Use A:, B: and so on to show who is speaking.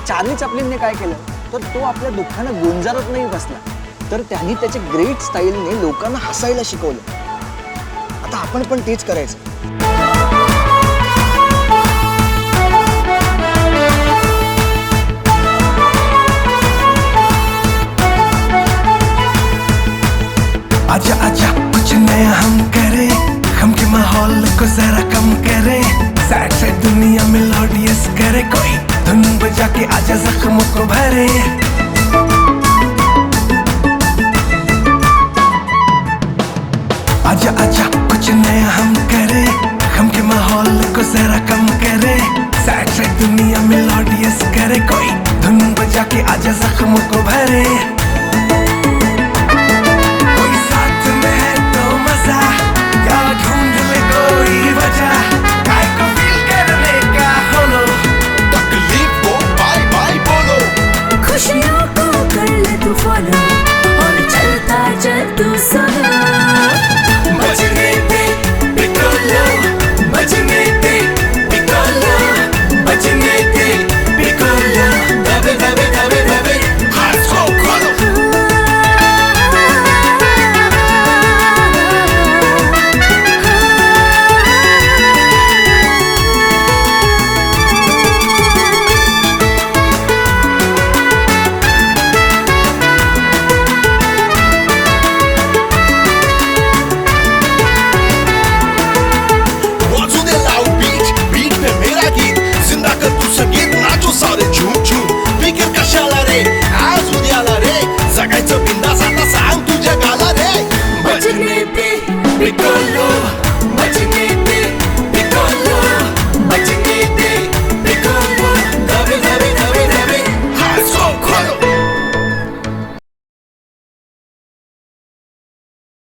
A: Charlie चॅप्लिनने काय केलं तर तो आपल्या दुःखानं गुंजारत नाही बसला, तर त्यांनी त्याच्या ग्रेट स्टाईलने लोकांना हसायला शिकवलं. आता आपण पण तेच करायचं.
B: आजा आजा कुछ नया हम करें, गम के माहौल को जरा कम करें, सैड सैड दुनिया मेलोडियस करे, कोई धुन बजा के आजा जख्मों को भरे. आजा आजा कुछ नया हम करें, गम के माहौल को जरा कम करें, सैड सैड दुनिया मेलोडियस करे, कोई धुन बजा के आजा जख्मों को भरे.